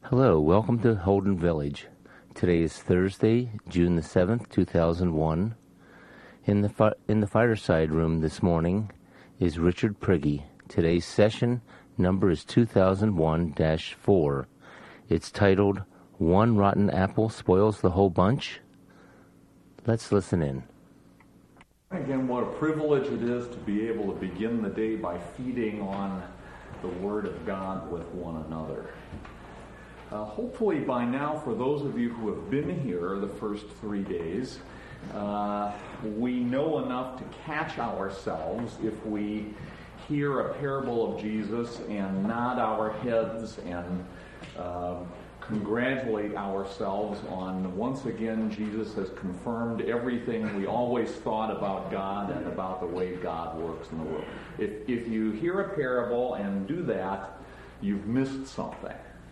Hello, welcome to Holden Village. Today is Thursday, June the 7th, 2001. In the fireside room this morning is Richard Prigge. Today's session number is 2001-4. It's titled, One Rotten Apple Spoils the Whole Bunch. Let's listen in. Again, what a privilege it is to be able to begin the day by feeding on the Word of God with one another. Hopefully by now, for those of you who have been here the first 3 days, we know enough to catch ourselves if we hear a parable of Jesus and nod our heads and congratulate ourselves on, once again, Jesus has confirmed everything we always thought about God and about the way God works in the world. If you hear a parable and do that, you've missed something.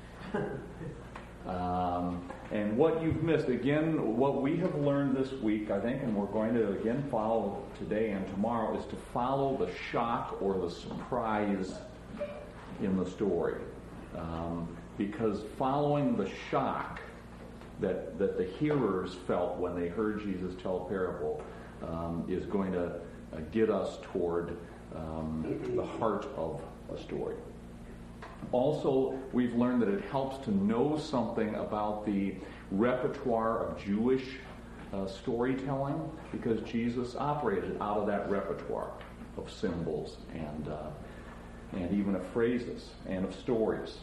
And what you've missed, again, what we have learned this week, I think, and we're going to again follow today and tomorrow, is to follow the shock or the surprise in the story. Because following the shock that the hearers felt when they heard Jesus tell a parable is going to get us toward the heart of a story. Also, we've learned that it helps to know something about the repertoire of Jewish storytelling, because Jesus operated out of that repertoire of symbols and even of phrases and of stories.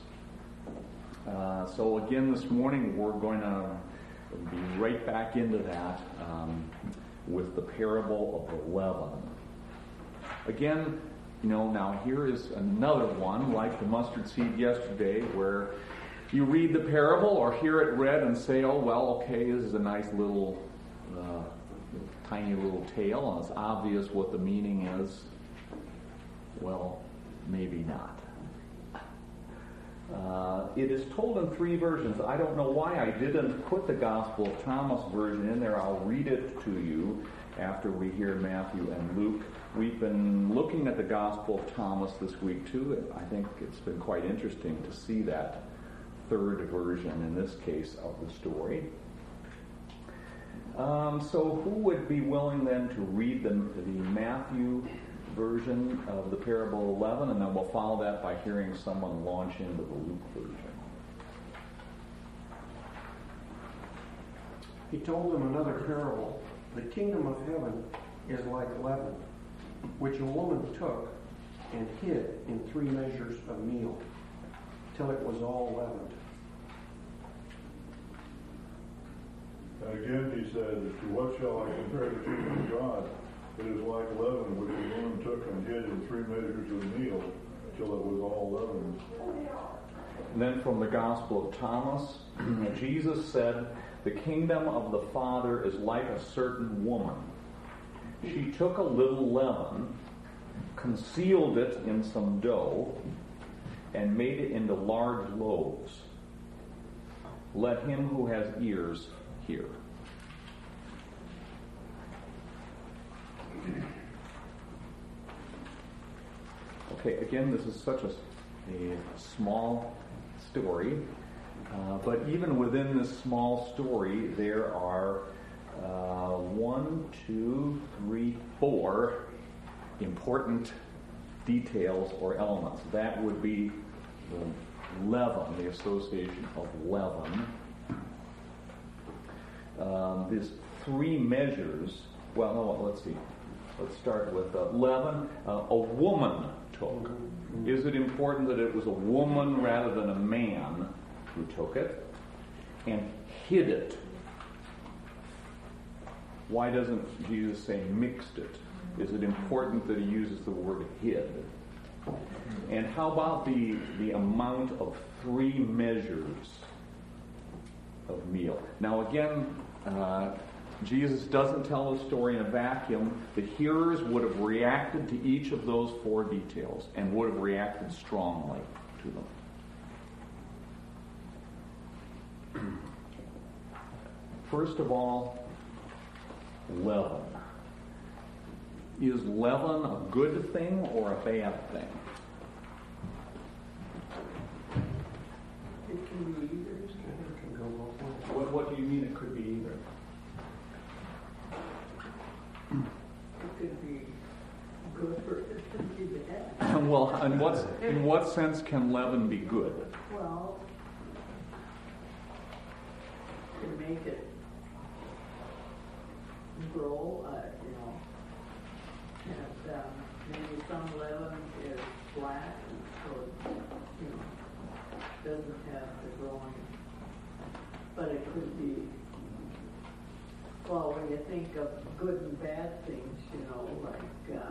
So again, this morning we're going to be right back into that with the parable of the leaven. Again, now here is another one, like the mustard seed yesterday, where you read the parable or hear it read and say, oh, well, okay, this is a nice little, tiny little tale, and it's obvious what the meaning is. Well, maybe not. It is told in 3 versions. I don't know why I didn't put the Gospel of Thomas version in there. I'll read it to you after we hear Matthew and Luke. We've been looking at the Gospel of Thomas this week too, and I think it's been quite interesting to see that 3rd version, in this case, of the story. So who would be willing then to read the Matthew version of the parable of the leaven, and then we'll follow that by hearing someone launch into the Luke version. He told them another parable. The kingdom of heaven is like leaven, which a woman took and hid in 3 measures of meal, till it was all leavened. And again he said, to what shall I compare the kingdom of God? It is like leaven, which a woman took and hid in 3 measures of meal, till it was all leavened. And then from the Gospel of Thomas, Jesus said, the kingdom of the Father is like a certain woman. She took a little leaven, concealed it in some dough, and made it into large loaves. Let him who has ears hear. Okay, again, this is such a small story, but even within this small story, there are 4 important details or elements. That would be the leaven, the association of leaven. These 3 measures. Well, no, let's see. Let's start with leaven. A woman took. Is it important that it was a woman rather than a man who took it and hid it? Why doesn't Jesus say mixed it? Is it important that he uses the word hid? And how about the amount of 3 measures of meal? Now again, Jesus doesn't tell the story in a vacuum. The hearers would have reacted to each of those 4 details and would have reacted strongly to them. First of all, leaven. Is leaven a good thing or a bad thing? It can be could be either. It could be good or it could be bad. Well, in what sense can leaven be good? Well, to make it grow, and maybe some leaven is black, so doesn't have the growing. But it could be, well, when you think of good and bad things, like,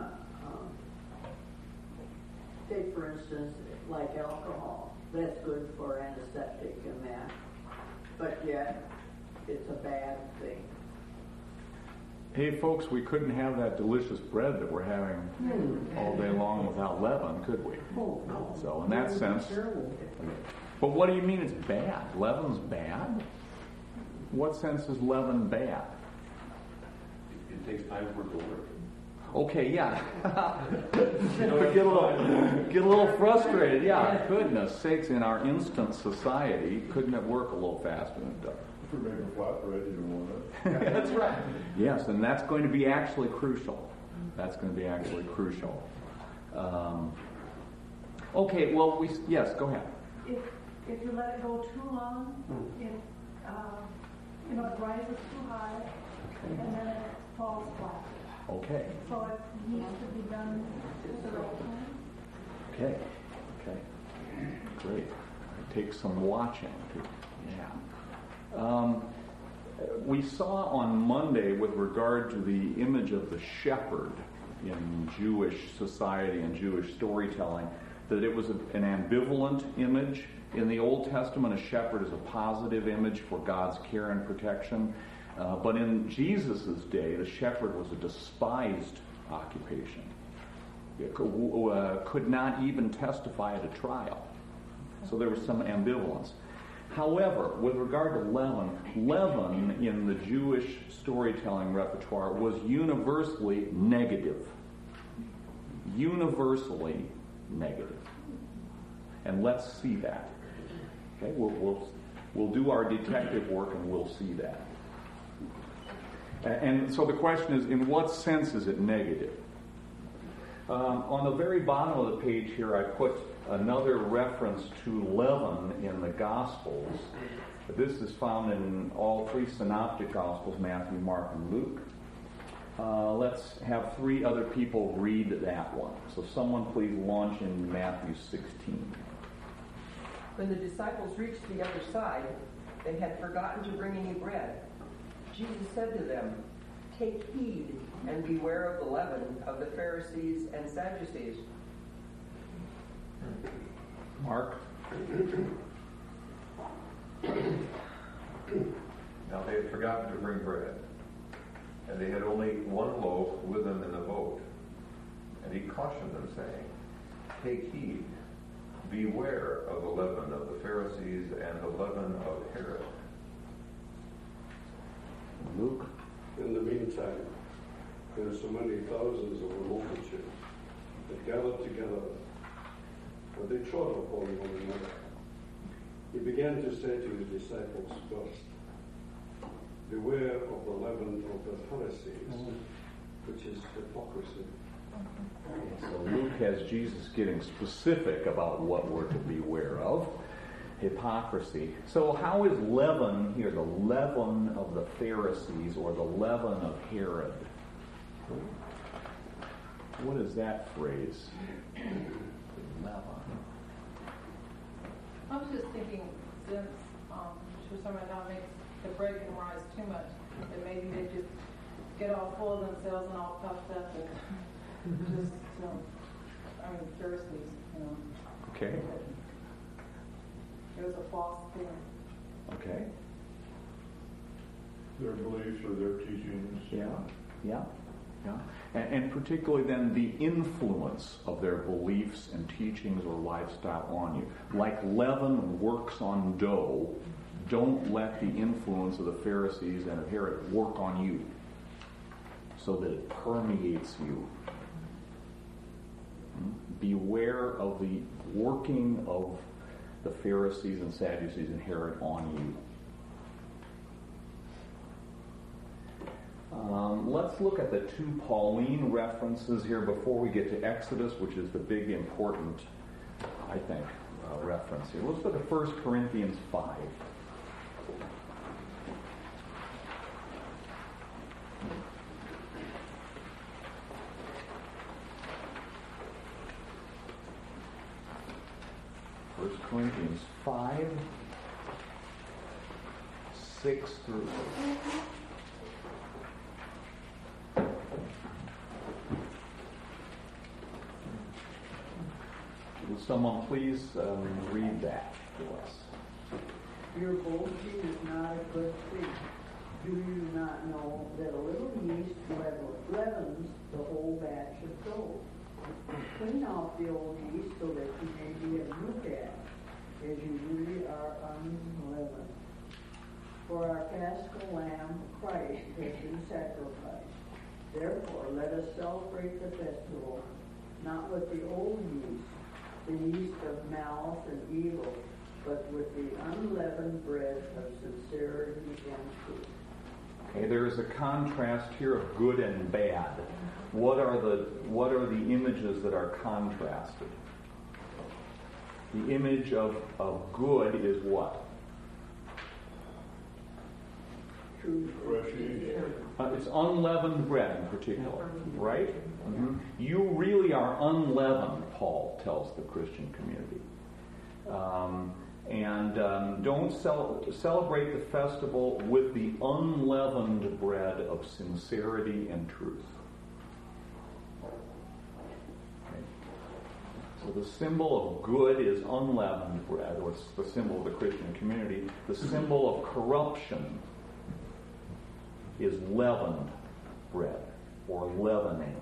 take for instance, like alcohol. That's good for antiseptic and that. But yet, it's a bad thing. Hey, folks, we couldn't have that delicious bread that we're having all day long without leaven, could we? Oh, no. So in that sense, but what do you mean it's bad? Leaven's bad? What sense is leaven bad? It takes time for it to work. Okay, yeah. Get a little frustrated. Yeah, goodness sakes, in our instant society, couldn't it work a little faster than it does? If we're making flatbread, you don't want it. That's right. Yes, and that's going to be actually crucial. Okay, well, yes, go ahead. If you let it go too long, it rises too high, and then it falls flat. Okay. So it needs to be done at the right time. Okay. Great. It takes some watching. Yeah. We saw on Monday with regard to the image of the shepherd in Jewish society and Jewish storytelling that it was an ambivalent image. In the Old Testament, a shepherd is a positive image for God's care and protection. But in Jesus' day, the shepherd was a despised occupation. It could not even testify at a trial. So there was some ambivalence. However, with regard to leaven in the Jewish storytelling repertoire was universally negative. Universally negative. And let's see that. Okay, we'll do our detective work and we'll see that. And so the question is, in what sense is it negative? On the very bottom of the page here, I put another reference to leaven in the Gospels. This is found in all three synoptic Gospels, Matthew, Mark, and Luke. Let's have three other people read that one. So someone please launch in Matthew 16. When the disciples reached the other side, they had forgotten to bring any bread. Jesus said to them, "Take heed and beware of the leaven of the Pharisees and Sadducees." Mark? Now they had forgotten to bring bread, and they had only one loaf with them in the boat. And he cautioned them, saying, "Take heed, beware of the leaven of the Pharisees and the leaven of Herod." Luke? In the meantime, there were so many thousands of the multitude that gathered together, but they trod upon one another. He began to say to his disciples first, "Beware of the leaven of the Pharisees, which is hypocrisy." So Luke has Jesus getting specific about what we're to beware of. Hypocrisy. So how is leaven here, the leaven of the Pharisees or the leaven of Herod? What is that phrase? Leaven. I was just thinking, since someone now makes the breaking rise too much, that maybe they just get all full of themselves and all puffed up and just, Pharisees, Okay. It was a false thing. Okay. Their beliefs or their teachings. Yeah. And particularly then the influence of their beliefs and teachings or lifestyle on you. Like leaven works on dough, don't let the influence of the Pharisees and of Herod work on you so that it permeates you. Beware of the working of the Pharisees and Sadducees and Herod on Let's look at the two Pauline references here before we get to Exodus, which is the big important, I think, reference here. Let's look at 1 Corinthians 5. Corinthians 5, 6 through 8. Will someone please read that to us? Your boasting is not a good thing. Do you not know that a little yeast leavens the whole batch of dough? Clean off the old yeast so that you may be a new batch, as you really are unleavened. For our Paschal Lamb, Christ, has been sacrificed. Therefore, let us celebrate the festival, not with the old yeast, the yeast of malice and evil, but with the unleavened bread of sincerity and truth. Okay, there is a contrast here of good and bad. What are the images that are contrasted? The image of good is what? It's unleavened bread in particular, right? Mm-hmm. You really are unleavened, Paul tells the Christian community. Don't celebrate the festival with the unleavened bread of sincerity and truth. Okay. So the symbol of good is unleavened bread, or it's the symbol of the Christian community. The symbol of corruption is leavened bread, or leavening.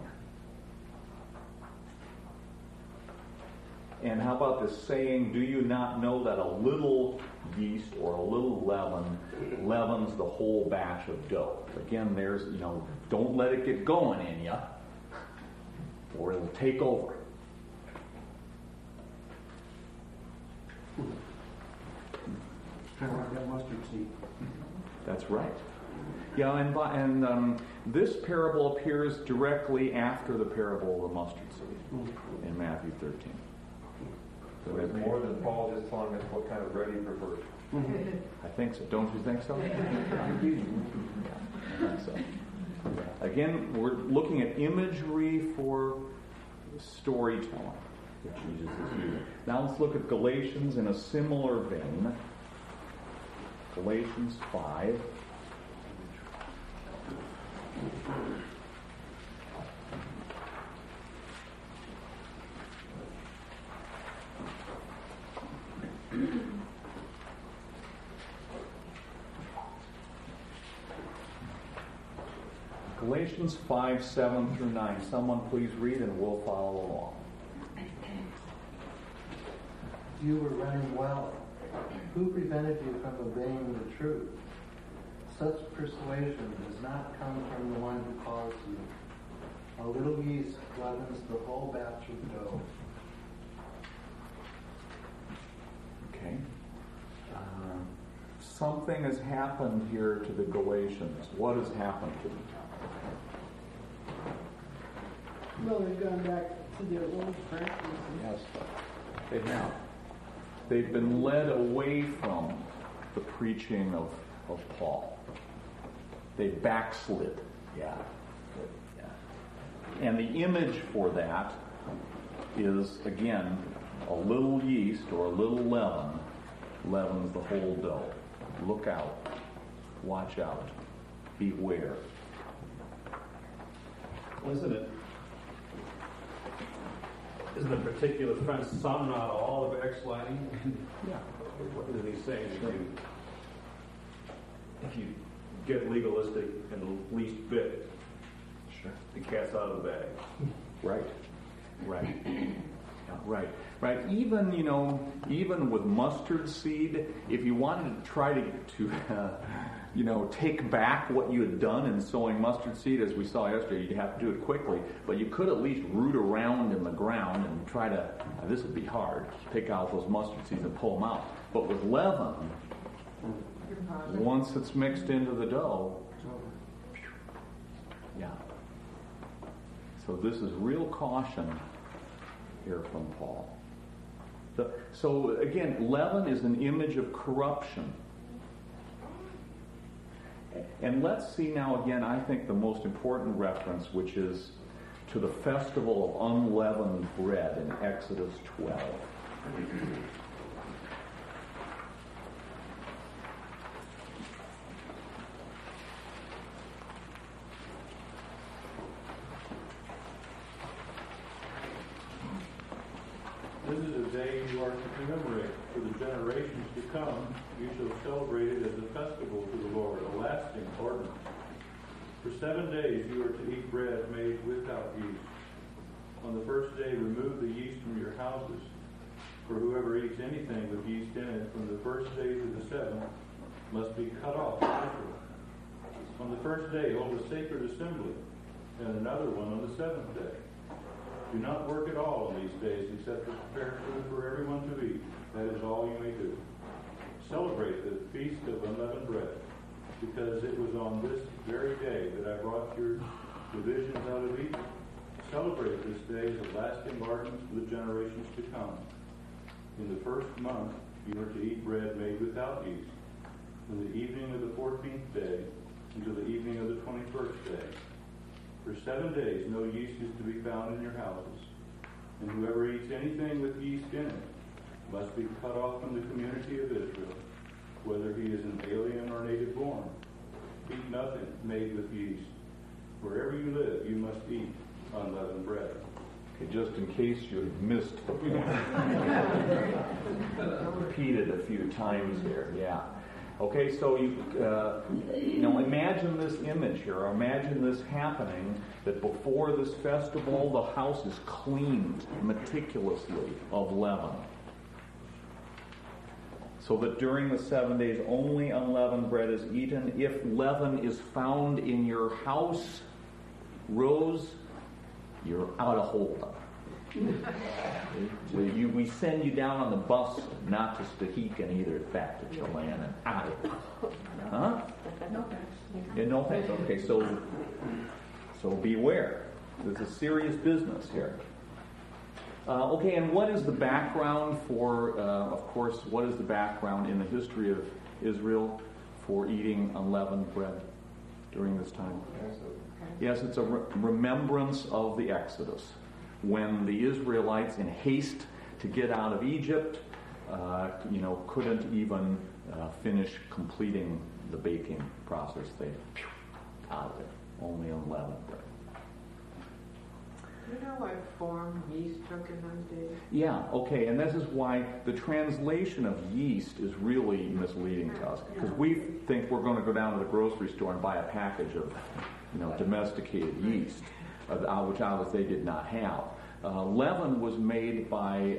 And how about this saying, do you not know that a little yeast or a little leaven leavens the whole batch of dough? Again, there's, don't let it get going in you, or it'll take over. Kind of like that mustard seed. That's right. Yeah, and this parable appears directly after the parable of the mustard seed in Matthew 13. So it's more than Paul just telling us what kind of bread he prefers. I think so. Don't you think so? I think so. Again, we're looking at imagery for storytelling that Jesus is using. Now let's look at Galatians in a similar vein. Galatians 5. Galatians 5, 7 through 9. Someone please read and we'll follow along. You were running well. Who prevented you from obeying the truth? Such persuasion does not come from the one who calls you. A little yeast leavens the whole batch of dough. Okay. Something has happened here to the Galatians. What has happened to them? Well, they've gone back to their old practices. Yes, they have. They've been led away from the preaching of Paul. They backslid. Yeah. And the image for that is, again, a little yeast or a little leaven leavens the whole dough. Look out. Watch out. Beware. Isn't it particular friends, some, not all, of backsliding? Yeah. What is he saying? If you get legalistic in the least bit, Sure. the cat's out of the bag. Right. Yeah, right. Even with mustard seed, if you wanted to try to take back what you had done in sowing mustard seed, as we saw yesterday, you'd have to do it quickly, but you could at least root around in the ground and try to, this would be hard, pick out those mustard seeds and pull them out. But with leaven, once it's mixed into the dough, Yeah. So this is real caution here from Paul. So again, leaven is an image of corruption. And let's see now again, I think the most important reference, which is to the festival of unleavened bread in Exodus 12. This is a day you are to commemorate. For the generations to come, you shall celebrate it as a festival to the Lord, a lasting ordinance. For 7 days you are to eat bread made without yeast. On the first day remove the yeast from your houses. For whoever eats anything with yeast in it from the first day to the seventh must be cut off from Israel. On the first day hold a sacred assembly, and another one on the seventh day. Do not work at all on these days except to prepare food for everyone to eat. That is all you may do. Celebrate the feast of unleavened bread, because it was on this very day that I brought your divisions out of Egypt. Celebrate this day as a lasting ordinance for the generations to come. In the first month you are to eat bread made without yeast, from the evening of the 14th day until the evening of the 21st day. For 7 days no yeast is to be found in your houses, and whoever eats anything with yeast in it must be cut off from the community of Israel, whether he is an alien or native born. Eat nothing made with yeast. Wherever you live, you must eat unleavened bread. Okay, just in case you missed the point. Repeated a few times here, yeah. Okay, so you imagine this image here. Imagine this happening, that before this festival, the house is cleaned meticulously of leaven. So that during the 7 days, only unleavened bread is eaten. If leaven is found in your house, Rose, you're out of Holden. So we send you down on the bus, not to Stehekin either, back to Chilean and out of here. Huh? No thanks. Yeah, no thanks. Okay, so beware. There's a serious business here. Okay, and what is the background for, of course, what is the background in the history of Israel for eating unleavened bread during this time? Yes, it's a remembrance of the Exodus, when the Israelites, in haste to get out of Egypt, couldn't even finish completing the baking process. They out of it, only unleavened bread. Do you know what form yeast took in those days? Yeah, okay, and this is why the translation of yeast is really misleading to us, because we think we're going to go down to the grocery store and buy a package of, domesticated yeast, which obviously they did not have. Leaven was made by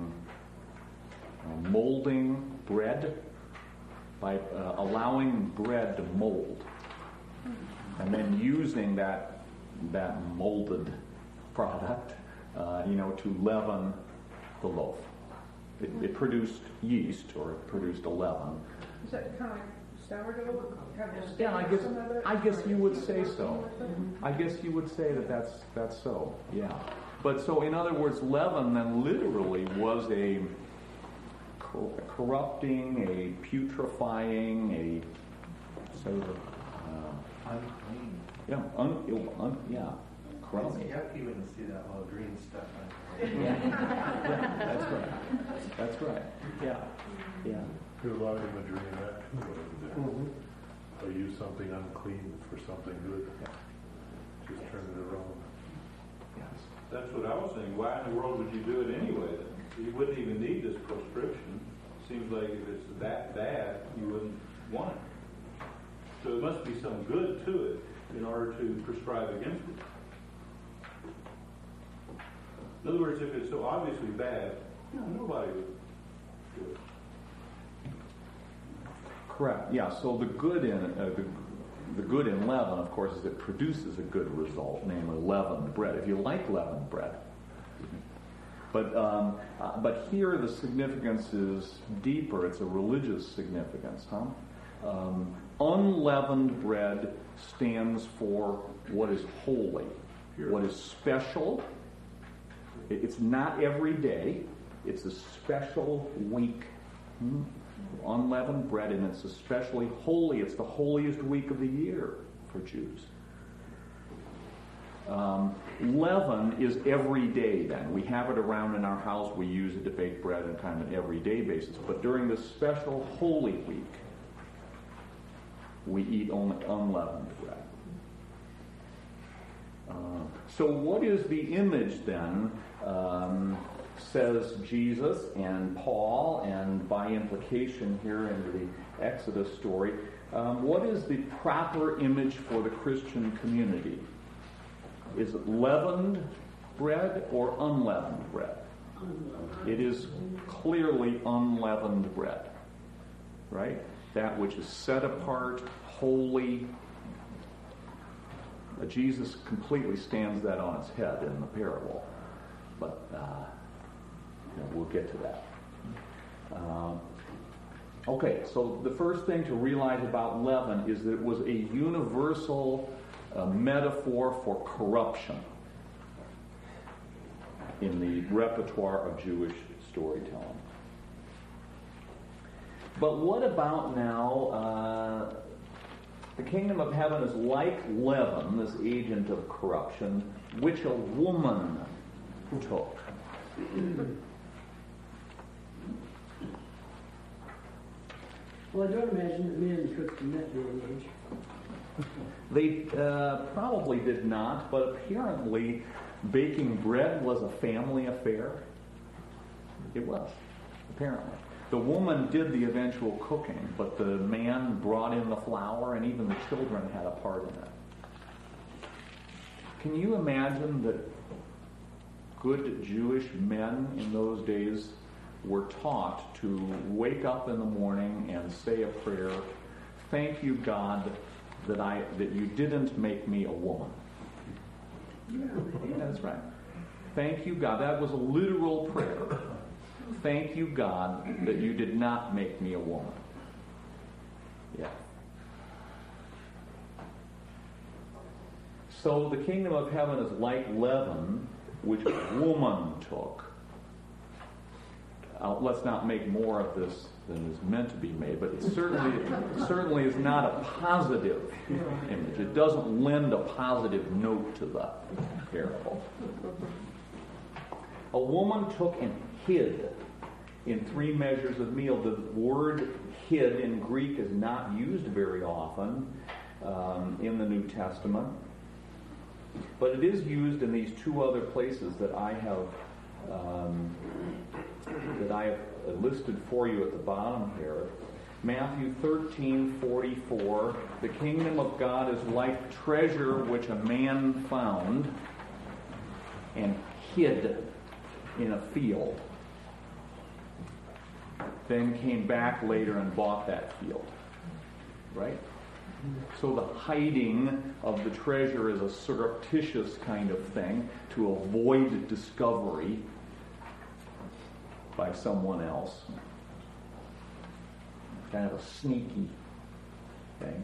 molding bread, by allowing bread to mold, and then using that molded product, to leaven the loaf. It produced yeast, or it produced a leaven. Is that kind of like sourdough? Yeah, I guess you would say so. I guess you would say that's so. Yeah, but so in other words, leaven then literally was a corrupting, a putrefying, a sort of unclean. Yeah, crummy. It's yucky when you see that little green stuff on That's right. Yeah. There's a lot of imagery in that too. Or use something unclean for something good. Just turn it around. Yes. That's what I was saying. Why in the world would you do it anyway? You wouldn't even need this proscription. Seems like if it's that bad, you wouldn't want it. So there must be some good to it in order to prescribe against it. In other words, if it's so obviously bad, nobody would do it. Correct. Yeah. So the good in the good in leaven, of course, is it produces a good result, namely leavened bread. If you like leavened bread, but here the significance is deeper. It's a religious significance, huh? Unleavened bread stands for what is holy, what is special. It's not every day. It's a special week. Unleavened bread, and it's especially holy. It's the holiest week of the year for Jews. Leaven is every day then. We have it around in our house. We use it to bake bread on kind of an everyday basis. But during this special Holy Week, we eat only unleavened bread. So what is the image then, says Jesus and Paul, and by implication here into the Exodus story, what is the proper image for the Christian community? Is it leavened bread or unleavened bread? It is clearly unleavened bread, right? That which is set apart, holy. Jesus completely stands that on its head in the parable, but we'll get to that. Okay, so the first thing to realize about leaven is that it was a universal metaphor for corruption in the repertoire of Jewish storytelling. But what about now, the kingdom of heaven is like leaven, this agent of corruption, which a woman took. Well, I don't imagine that men cooked in that day and age. They probably did not, but apparently baking bread was a family affair. It was, apparently. The woman did the eventual cooking, but the man brought in the flour, and even the children had a part in it. Can you imagine that good Jewish men in those days were taught to wake up in the morning and say a prayer, "Thank you, God, that you didn't make me a woman." Yeah, that's right. Thank you, God. That was a literal prayer. Thank you, God, that you did not make me a woman. Yeah. So the kingdom of heaven is like leaven, which a woman took. Let's not make more of this than is meant to be made, but it certainly is not a positive image. It doesn't lend a positive note to the parable. A woman took and hid in 3 measures of meal. The word hid in Greek is not used very often in the New Testament, but it is used in these 2 other places that I have listed for you at the bottom here. Matthew 13:44, the kingdom of God is like treasure which a man found and hid in a field, then came back later and bought that field. Right? So the hiding of the treasure is a surreptitious kind of thing to avoid discovery by someone else. Kind of a sneaky thing.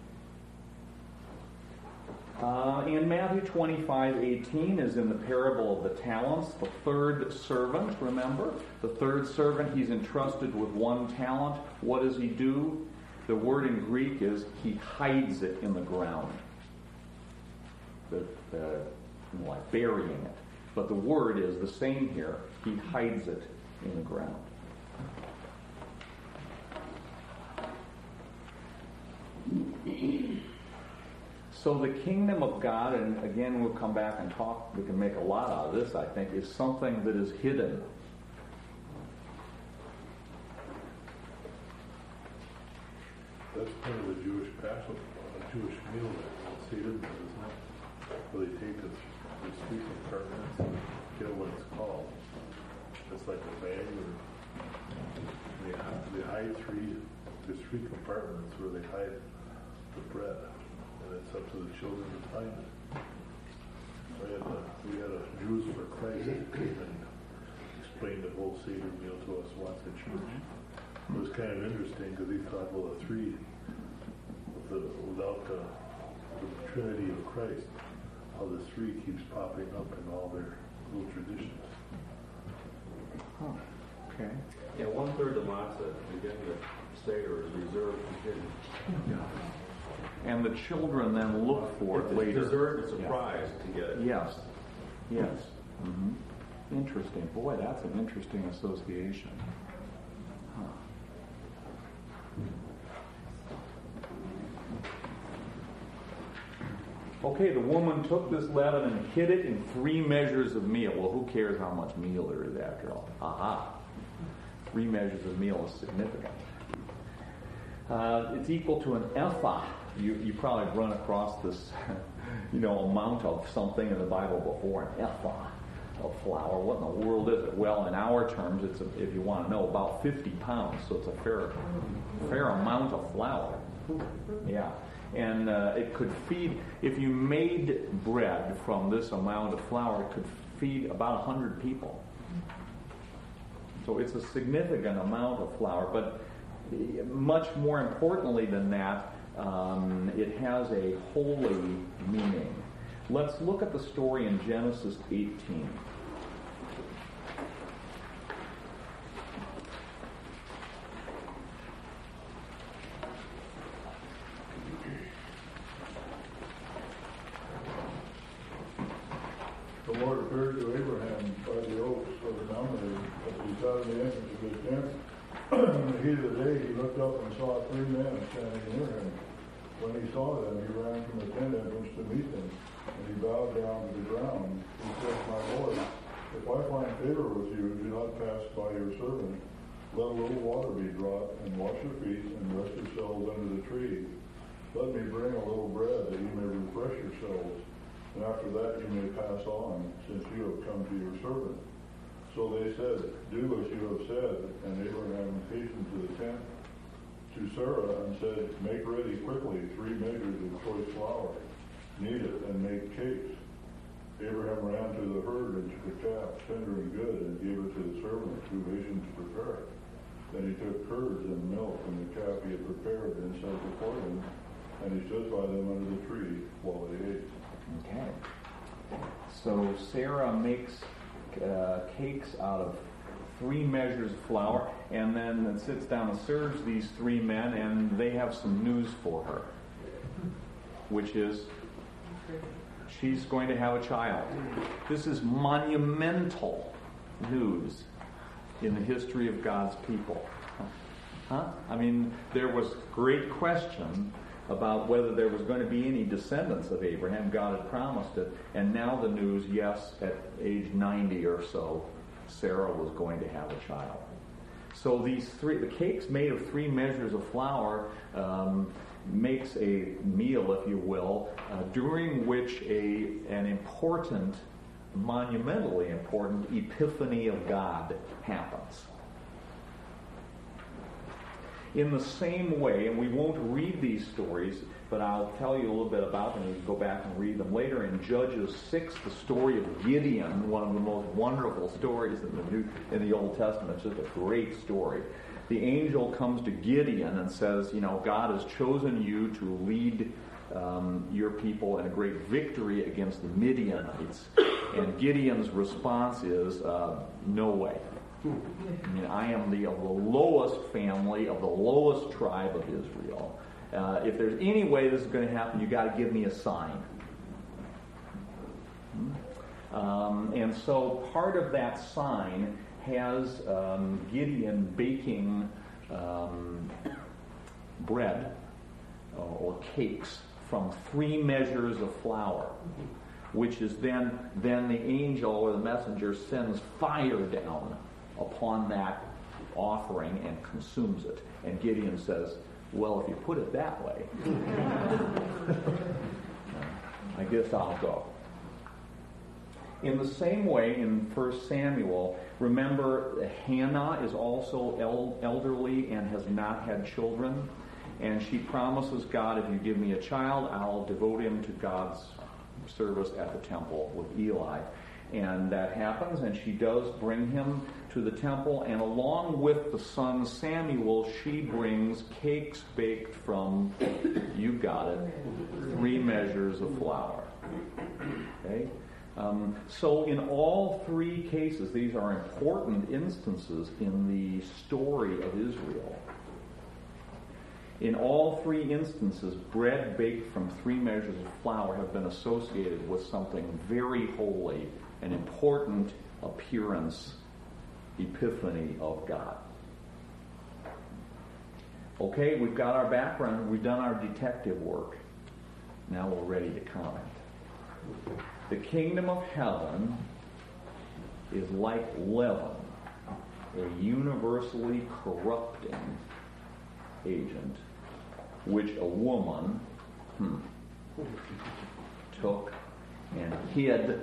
And Matthew 25:18 is in the parable of the talents. The third servant, remember? The third servant, he's entrusted with 1 talent. What does he do? The word in Greek is he hides it in the ground. Like burying it. But the word is the same here. He hides it in the ground. So the kingdom of God, and again we'll come back and talk, we can make a lot out of this, I think, is something that is hidden. That's part of the Jewish Passover, Jewish meal that's hidden, isn't it? Where they take the 3 compartments and get what it's called. It's like a bag, or they hide there's 3 compartments where they hide the bread, and it's up to the children to find it. We had a Jews for Christ that came and explained the whole Seder meal to us once at church. It was kind of interesting because he thought, well, the 3 without the Trinity of Christ, how the three keeps popping up in all their little traditions. Huh. Okay. Yeah, 1/3 of matzah beginning of Seder is reserved for hidden. Yeah. And the children then look for it later. It's deserved a surprise to get it. Yes. Yes. Mm-hmm. Interesting. Boy, that's an interesting association. Huh. Okay, the woman took this leaven and hid it in 3 measures of meal. Well, who cares how much meal there is after all? Aha. 3 measures of meal is significant. It's equal to an ephah. You probably run across this, amount of something in the Bible before, an ephah of flour. What in the world is it? Well, in our terms, it's, if you want to know, about 50 pounds. So it's a fair amount of flour. Yeah. And it could feed, if you made bread from this amount of flour, it could feed about 100 people. So it's a significant amount of flour, but much more importantly than that, it has a holy meaning. Let's look at the story in Genesis 18. The Lord appeared to Abraham by the oaks of the mountain as he sat in the entrance of his tent. In the heat of the day, he looked up and saw 3 men standing near him. When he saw them, he ran from the tent entrance to meet them, and he bowed down to the ground. He said, "My Lord, if I find favor with you, do not pass by your servant. Let a little water be brought, and wash your feet, and rest yourselves under the tree. Let me bring a little bread, that you may refresh yourselves, and after that you may pass on, since you have come to your servant." So they said, "Do as you have said." And Abraham hastened to the tent to Sarah and said, "Make ready quickly 3 measures of choice flour. Knead it and make cakes." Abraham ran to the herd and took a calf, tender and good, and gave it to the servant who hastened to prepare it. Then he took curds and milk and the calf he had prepared and set before them, and he stood by them under the tree while they ate. Okay. So Sarah makes cakes out of 3 measures of flour, and then sits down and serves these 3 men, and they have some news for her, which is she's going to have a child. This is monumental news in the history of God's people. Huh? I mean, there was great question about whether there was going to be any descendants of Abraham. God had promised it. And now the news, yes, at age 90 or so, Sarah was going to have a child. So the cakes made of 3 measures of flour makes a meal, if you will, during which an important, monumentally important epiphany of God happens. In the same way, and we won't read these stories, but I'll tell you a little bit about them. You can go back and read them later. In Judges 6, the story of Gideon, one of the most wonderful stories in the Old Testament. It's just a great story. The angel comes to Gideon and says, God has chosen you to lead your people in a great victory against the Midianites. And Gideon's response is, no way. I mean, I am of the lowest family, of the lowest tribe of Israel. If there's any way this is going to happen, you got to give me a sign. And so part of that sign has Gideon baking bread or cakes from 3 measures of flour, which is then the angel or the messenger sends fire down upon that offering and consumes it. And Gideon says, well, if you put it that way, I guess I'll go. In the same way, in 1 Samuel, remember Hannah is also elderly and has not had children. And she promises God, if you give me a child, I'll devote him to God's service at the temple with Eli. And that happens, and she does bring him to the temple, and along with the son Samuel, she brings cakes baked from, you got it, 3 measures of flour. Okay? So in all 3 cases, these are important instances in the story of Israel. In all 3 instances, bread baked from 3 measures of flour have been associated with something very holy, an important appearance, epiphany of God. Okay, we've got our background, we've done our detective work. Now we're ready to comment. The kingdom of heaven is like leaven, a universally corrupting agent, which a woman took and hid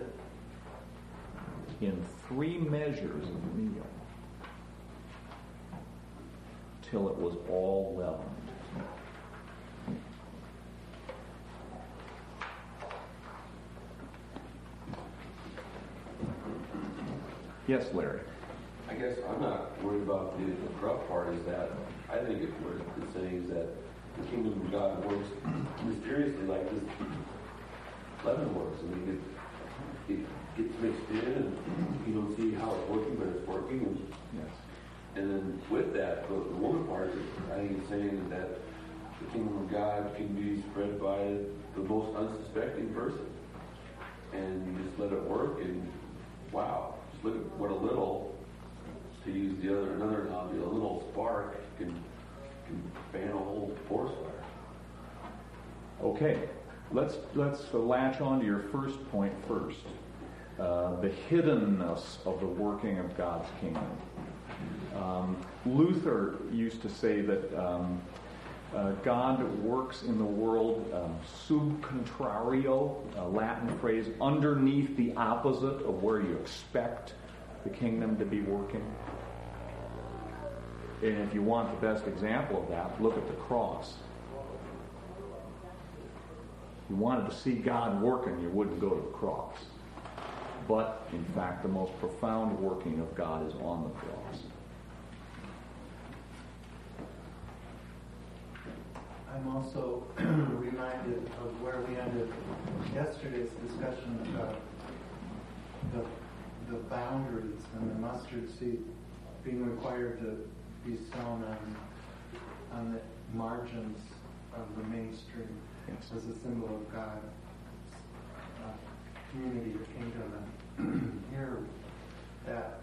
in 3 measures of meal till it was all leavened. Yes, Larry. I guess I'm not worried about the corrupt part. Is that I think what it's saying is that the kingdom of God works mysteriously like this leaven works. I mean, it gets mixed in, and you don't see how it's working, but it's working. And, yes. And then with that, the woman part, I think it's saying that the kingdom of God can be spread by the most unsuspecting person, and you just let it work, and wow. Look at what a little, to use another analogy, a little spark can fan a whole forest fire. Okay, let's latch on to your first point first. The hiddenness of the working of God's kingdom. Luther used to say that God works in the world sub contrario, a Latin phrase, underneath the opposite of where you expect the kingdom to be working. And if you want the best example of that, look at the cross. If you wanted to see God working, you wouldn't go to the cross. But, in fact, the most profound working of God is on the cross. I'm also reminded of where we ended yesterday's discussion about the boundaries and the mustard seed being required to be sown on the margins of the mainstream as a symbol of God's community or kingdom. And here that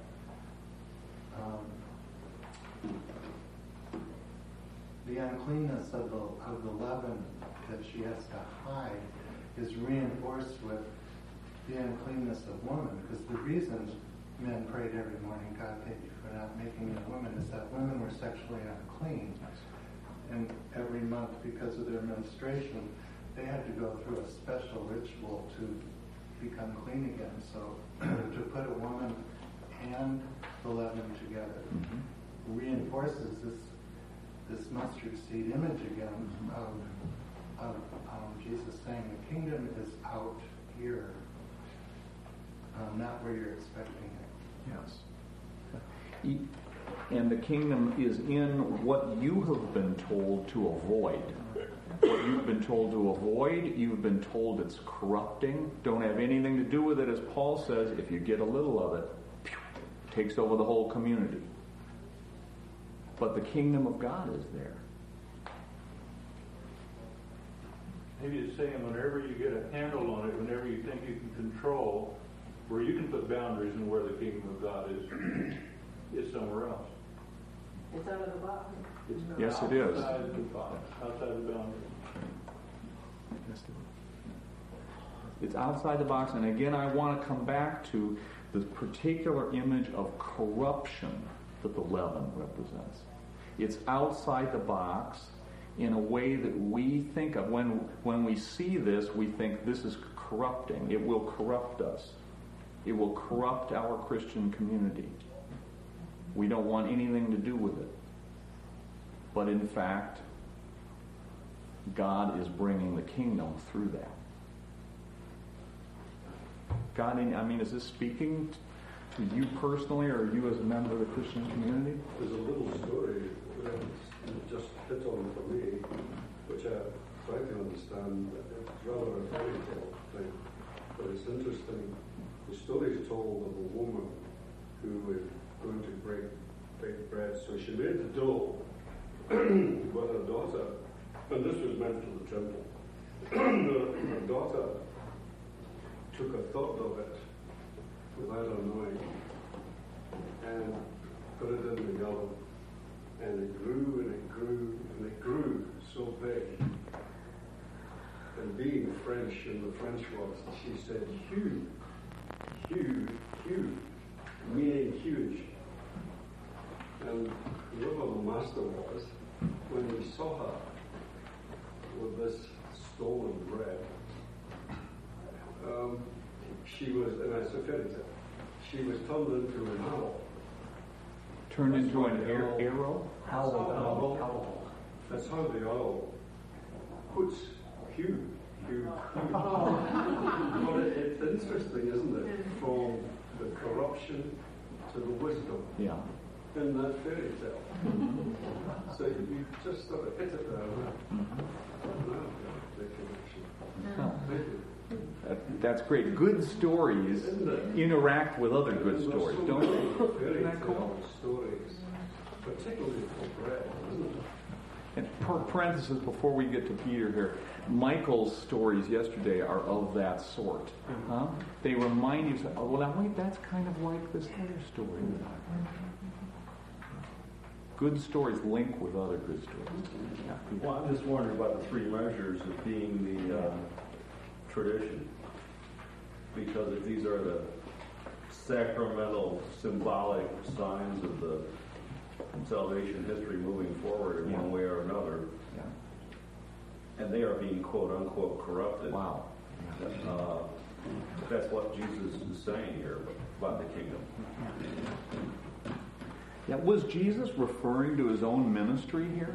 the uncleanness of the leaven that she has to hide is reinforced with the uncleanness of woman, because the reason men prayed every morning, God, thank you for not making me a woman, is that women were sexually unclean. And every month, because of their menstruation, they had to go through a special ritual to become clean again. So to put a woman and the leaven together reinforces this mustard seed image again of Jesus saying the kingdom is out here, not where you're expecting it. Yes. And the kingdom is in what you have been told to avoid. What you've been told to avoid, you've been told it's corrupting, don't have anything to do with it. As Paul says, if you get a little of it, it takes over the whole community. But the kingdom of God is there. Maybe it's saying whenever you get a handle on it, whenever you think you can control, where you can put boundaries in where the kingdom of God is somewhere else. It's out of the box. Yes, it is. Outside the box, outside the boundary. It's outside the box, and again, I want to come back to the particular image of corruption that the leaven represents. It's outside the box in a way that we think of. When we see this, we think this is corrupting. It will corrupt us. It will corrupt our Christian community. We don't want anything to do with it. But in fact, God is bringing the kingdom through that. got any? I mean, is this speaking to you personally, or you as a member of the Christian community? There's a little story that just hit on for me, which I try to understand. It's rather a fairy tale thing, but it's interesting. The story is told of a woman who was going to bake bread, so she made the dough with her daughter, and this was meant for the temple. Her daughter took a thought of it without her knowing and put it in the oven, and it grew and it grew and it grew so big. And being French, in the French words, she said huge, huge, huge, meaning huge. And whoever the master was, when we saw her with this stolen bread, she was, and it's a fairy tale, she was turned into an owl. Turned into an arrow? Owl. That's how the owl puts huge. But it's interesting, isn't it? From the corruption to the wisdom. Yeah. In that fairy tale. So you just sort of hit it there. The connection. Thank you. That's great. Good stories interact with other good stories, don't they? Isn't that cool? Stories, particularly for bread, isn't it? And parenthesis before we get to Peter here, Michael's stories yesterday are of that sort. Huh? They remind you, oh, well, now wait, that's kind of like this other story. Good stories link with other good stories. Yeah. Well, I'm just wondering about the three measures of being the tradition. Because if these are the sacramental, symbolic signs of the salvation history moving forward in one way or another, and they are being quote unquote corrupted. Wow. That's what Jesus is saying here about the kingdom. Yeah, was Jesus referring to his own ministry here?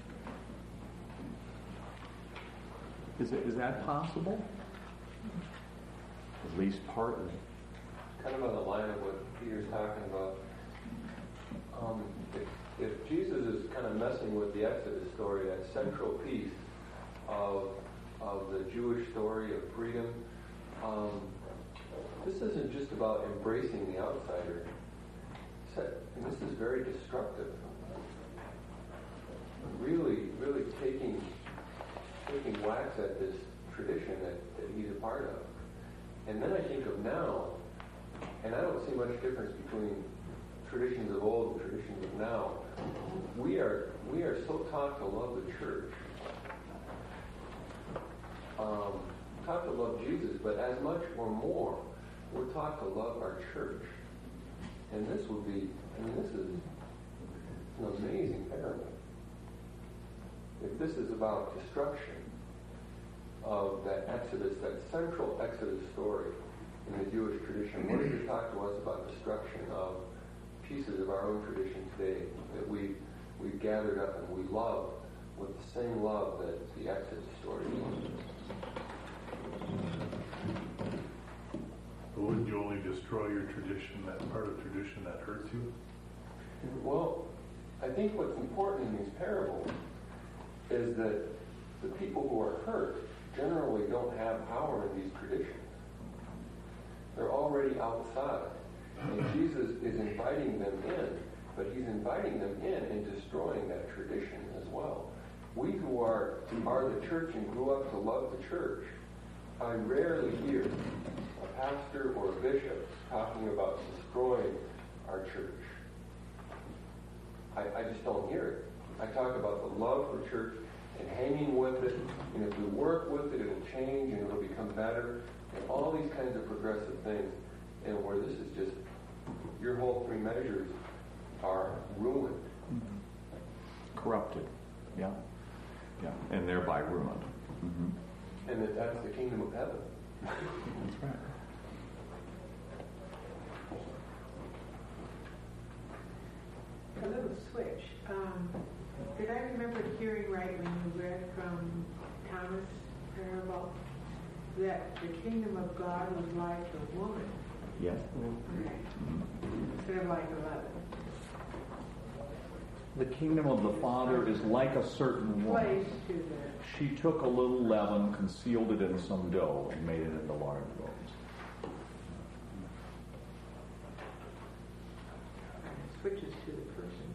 Is that possible? At least partly. Kind of on the line of what Peter's talking about. If Jesus is kind of messing with the Exodus story, that central piece of the Jewish story of freedom, this isn't just about embracing the outsider. This is very destructive. Really, really taking wax at this tradition that he's a part of. And then I think of now, and I don't see much difference between traditions of old and traditions of now. We are so taught to love the church, taught to love Jesus, but as much or more, we're taught to love our church. And this would be, this is an amazing parable. If this is about destruction of that Exodus, that central Exodus story in the Jewish tradition, what does it talk to us about destruction of pieces of our own tradition today that we've gathered up and we love with the same love that the Exodus story is? But wouldn't you only destroy your tradition, that part of tradition that hurts you? Well, I think what's important in these parables is that the people who are hurt generally don't have power in these traditions. They're already outside. And Jesus is inviting them in, but he's inviting them in and destroying that tradition as well. We who are the church and grew up to love the church, I rarely hear a pastor or a bishop talking about destroying our church. I just don't hear it. I talk about the love for church and hanging with it, and if we work with it, it'll change and it'll become better, and all these kinds of progressive things, and where this is just, your whole three measures are ruined. Mm-hmm. Corrupted. Yeah. Yeah. And thereby ruined. Mm-hmm. And that's the kingdom of heaven. That's right. A little switch. Did I remember hearing right when you read from Thomas' parable that the kingdom of God was like a woman. Yes. Okay. Instead of like 11. The kingdom of the Father is like a certain woman. Place to that. She took a little leaven, concealed it in some dough, and made it into large loaves. Switches to the person.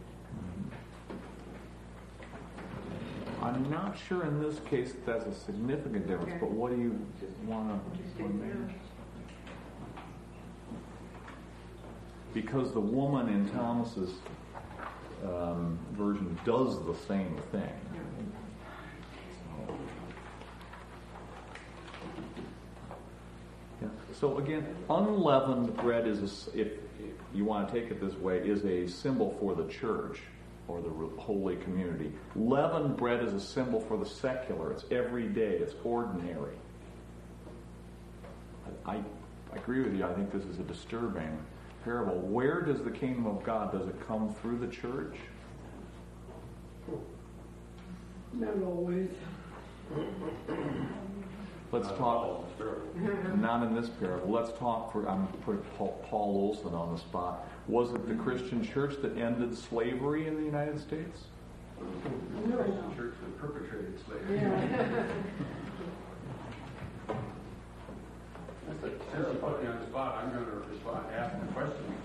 I'm not sure in this case that's a significant difference, Okay. but what do you want to Interesting. Because the woman in Thomas's version does the same thing. Yeah. So again, unleavened bread is, if you want to take it this way, is a symbol for the church or the holy community. Leavened bread is a symbol for the secular. It's everyday. It's ordinary. I agree with you. I think this is a disturbing parable. Where does the kingdom of God, does it come through the church? Not always. Let's talk. Not in this parable. Let's talk for. I'm putting Paul Olson on the spot. Was it the Christian church that ended slavery in the United States? The Christian church that perpetrated slavery. Yeah. Since you put me on the spot, I'm going to respond, ask the question.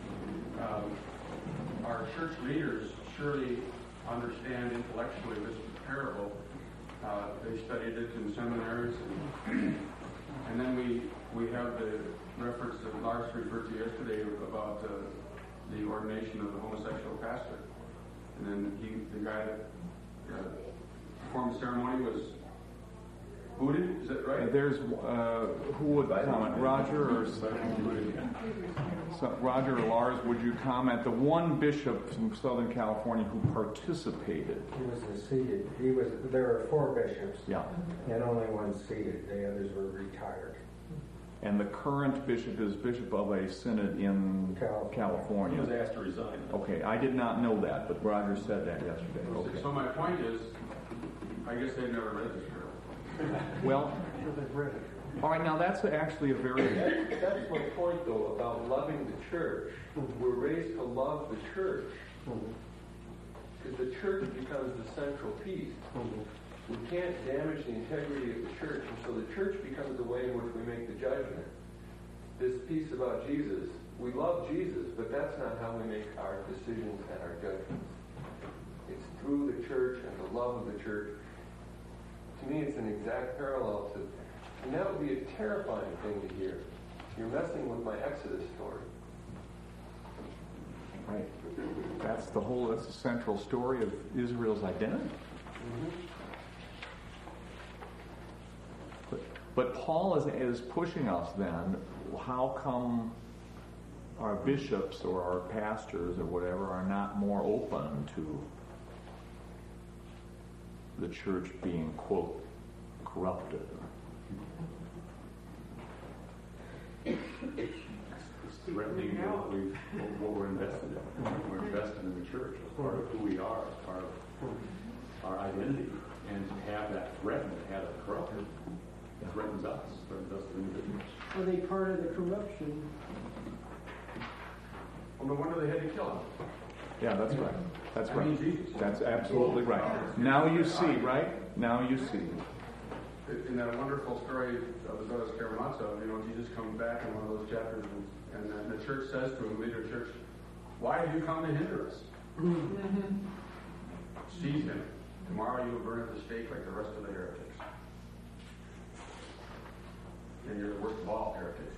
Our church leaders surely understand intellectually this parable. They studied it in seminaries, and then we have the reference that Lars referred to yesterday about the ordination of the homosexual pastor, and then the guy that performed the ceremony was booted. Is that right? There's who would comment? Roger or Roger or Lars? Would you comment? The one bishop from Southern California who participated. He was seated. There were 4 bishops. Yeah. And only one seated. The others were retired. And the current bishop is bishop of a synod in California. He was asked to resign. Okay, I did not know that, but Roger said that yesterday. Okay. So my point is, I guess they've never read this parable. Well, all right, now that's actually a very... That's my point, though, about loving the church. We're raised to love the church. Because the church becomes the central piece. We can't damage the integrity of the church, and so the church becomes the way in which we make the judgment. This piece about Jesus, we love Jesus, but that's not how we make our decisions and our judgments. It's through the church and the love of the church. To me, it's an exact parallel to, and that would be a terrifying thing to hear. You're messing with my Exodus story. Right. That's the central story of Israel's identity. But Paul is pushing us then, how come our bishops or our pastors or whatever are not more open to the church being, quote, corrupted? It's threatening what we're invested in. We're invested in the church as part of who we are, as part of our identity. And to have that threatened, to have it corrupted, threatens us as individuals. Are they part of the corruption? Well, no wonder they had to kill him. Yeah, that's right. That's right. That's absolutely right. Now you see, right? Now you see. In that wonderful story of the Brothers Karamazov, Jesus comes back in one of those chapters, and the church says to him, leader of the church, "Why have you come to hinder us?" Seize him. Tomorrow you will burn at the stake like the rest of the heretics. And you're the worst of all heretics.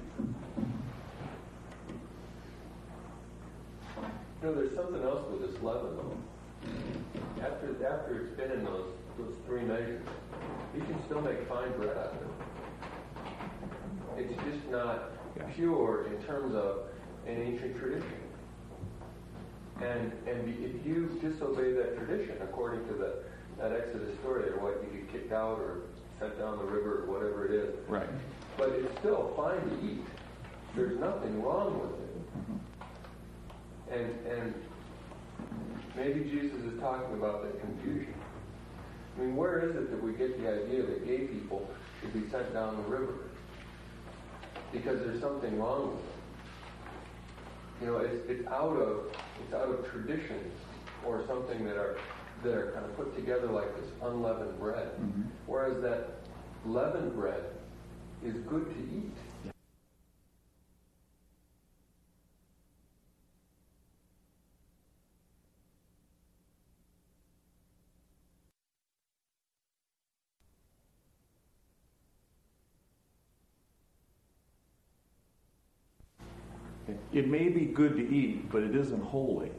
There's something else with this leaven, though. After it's been in those 3 measures, you can still make fine bread out of it. It's just not pure in terms of an ancient tradition. And if you disobey that tradition, according to that Exodus story, or you get kicked out or sent down the river or whatever it is. Right. But it's still fine to eat. There's nothing wrong with it. And maybe Jesus is talking about that confusion. I mean, where is it that we get the idea that gay people should be sent down the river? because there's something wrong with them. You know, it's out of traditions or something that are kind of put together like this unleavened bread. Mm-hmm. Whereas that leavened bread is good to eat. It may be good to eat, but it isn't holy.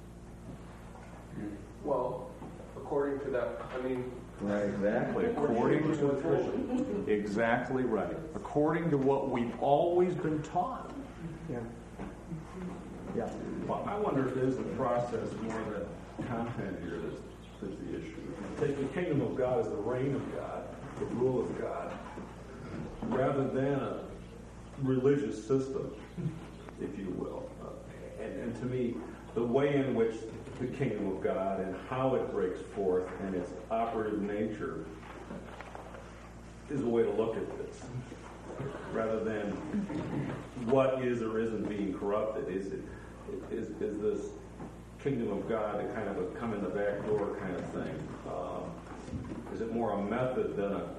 Well, according to that, I mean... Right, exactly. According to exactly right. According to what we've always been taught. Yeah. Yeah. Well, I wonder if it is the process more than content here that's the issue. Take the kingdom of God as the reign of God, the rule of God, rather than a religious system, if you will. And to me, the way in which the kingdom of God and how it breaks forth and its operative nature is a way to look at this, rather than what is or isn't being corrupted. Is this kingdom of God a kind of a come in the back door kind of thing? Is it more a method than a...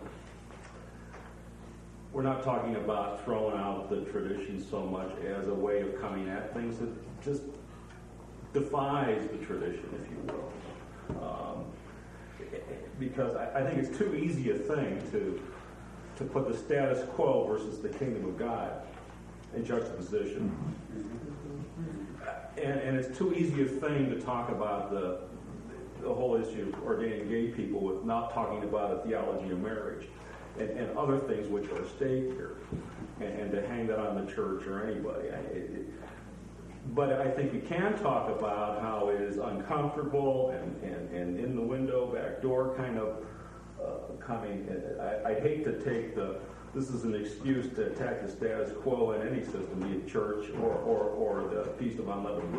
We're not talking about throwing out the tradition so much as a way of coming at things that just defies the tradition, if you will. Because I think it's too easy a thing to put the status quo versus the kingdom of God in juxtaposition. And it's too easy a thing to talk about the whole issue of ordaining gay people with not talking about a theology of marriage and other things which are at stake here, and to hang that on the church or anybody. But I think we can talk about how it is uncomfortable and in the window, back door kind of coming. I hate to take this is an excuse to attack the status quo in any system, be it church or the Feast of Unleavened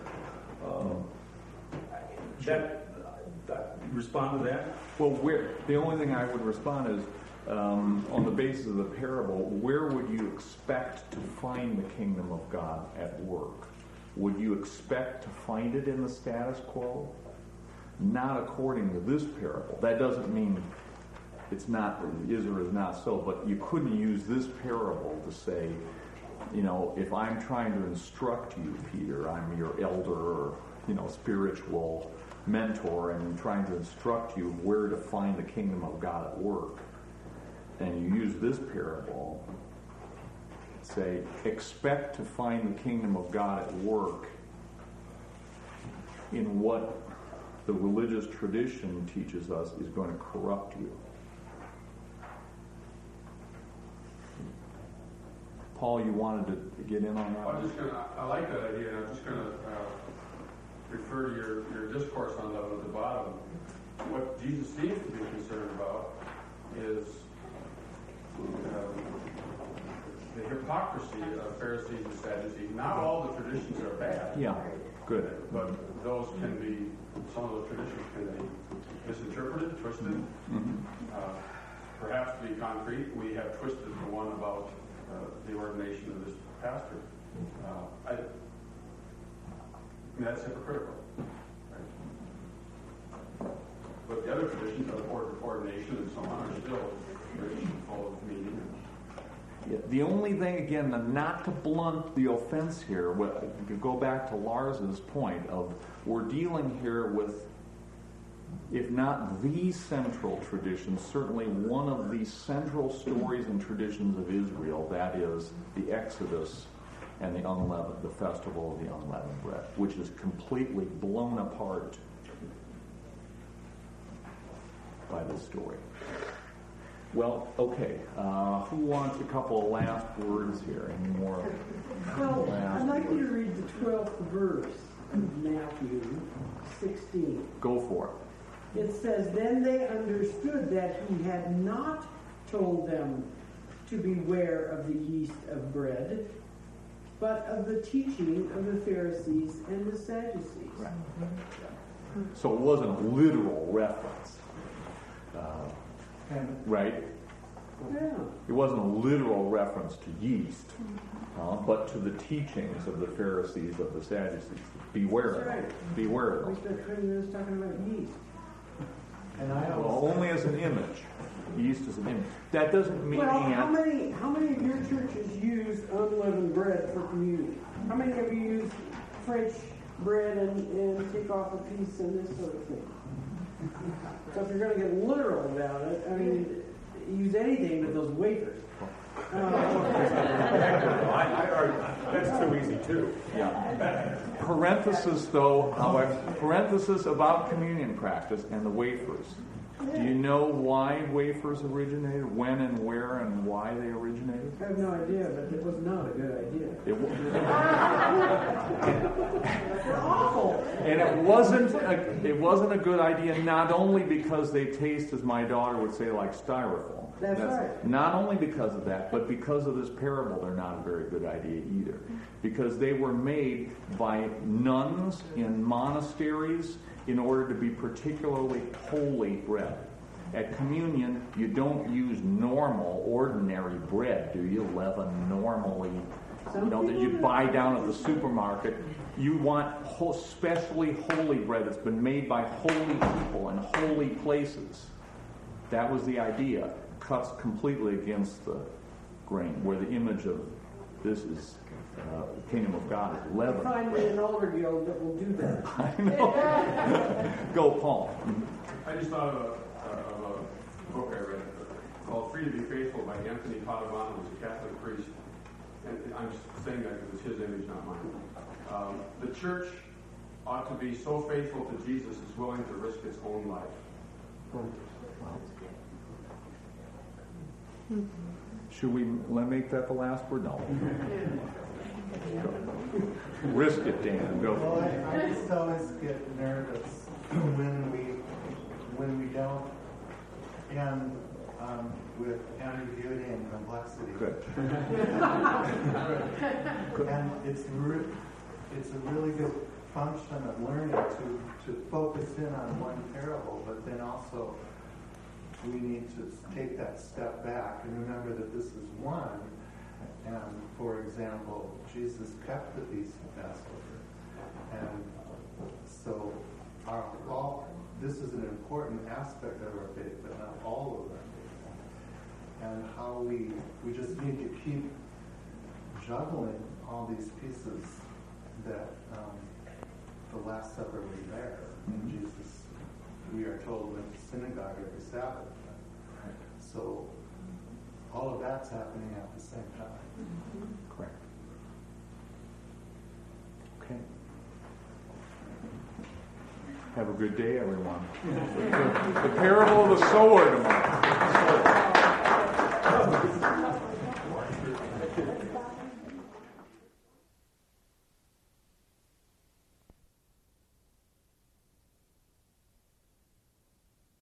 Bread. Respond to that? Well, the only thing I would respond is, on the basis of the parable, where would you expect to find the kingdom of God at work? Would you expect to find it in the status quo? Not according to this parable. That doesn't mean it's not, is or is not so, but you couldn't use this parable to say, you know, if I'm trying to instruct you, Peter, I'm your elder or, spiritual mentor, and I'm trying to instruct you where to find the kingdom of God at work. And you use this parable, say, expect to find the kingdom of God at work in what the religious tradition teaches us is going to corrupt you. Paul, you wanted to get in on that? I like that idea, and I'm just going to refer to your discourse on that at the bottom. What Jesus seems to be concerned about is the hypocrisy of Pharisees and Sadducees. Not all the traditions are bad. Yeah, good. But some of the traditions can be misinterpreted, twisted. Perhaps to be concrete, we have twisted the one about the ordination of this pastor. That's hypocritical. Right? But the other traditions of ordination and so on are still rich and full of meaning. Yeah, the only thing, again, not to blunt the offense here, to go back to Lars's point of we're dealing here with, if not the central tradition, certainly one of the central stories and traditions of Israel, that is the Exodus and the festival of the unleavened bread, which is completely blown apart by this story. Well, okay. Who wants a couple of last words here? Any more? Well, I'd like you to read the 12th verse of Matthew 16. Go for it. It says, "Then they understood that he had not told them to beware of the yeast of bread, but of the teaching of the Pharisees and the Sadducees." Right. So it wasn't a literal reference. Right? Yeah. It wasn't a literal reference to yeast, but to the teachings of the Pharisees, of the Sadducees. Beware of them. Beware of We them. spent 20 minutes talking about yeast. And I Well, only as an image. Yeast is an image. That doesn't mean... Well, how many of your churches use unleavened bread for communion? How many of you use French bread and take off a piece and this sort of thing? So if you're going to get literal about it, I mean, use anything but those wafers. That's too easy too. Yeah. Parenthesis, though, however, parenthesis about communion practice and the wafers. Do you know why wafers originated? When and where and why they originated? I have no idea, but it was not a good idea. They're awful. And it wasn't a good idea, not only because they taste, as my daughter would say, like styrofoam. That's right. Not only because of that, but because of this parable, they're not a very good idea either. Because they were made by nuns in monasteries in order to be particularly holy bread. At communion, you don't use normal, ordinary bread, do you? Leaven normally, that you buy down at the supermarket. You want specially holy bread that's been made by holy people in holy places. That was the idea. Cuts completely against the grain, where the image of this is the kingdom of God is leaven. Find me an older guild that will do that. I know. Go, Paul. I just thought of a book I read called Free to be Faithful by Anthony Padavano, who's a Catholic priest. And I'm just saying that because it's his image, not mine. The church ought to be so faithful to Jesus it's willing to risk its own life. Should we make that the last word? No. Risk it, Dan. Go. Well, I just always get nervous when we don't end with ambiguity and complexity. Good. And it's a really good function of learning to focus in on one parable, but then also we need to take that step back and remember that this is one. And for example, Jesus kept the Feast of Passover, and so this is an important aspect of our faith, but not all of our faith. And how we just need to keep juggling all these pieces that the Last Supper was there. And Jesus, we are told, went to synagogue every Sabbath. So all of that's happening at the same time. Correct. Okay. Have a good day, everyone. The parable of the sower tomorrow.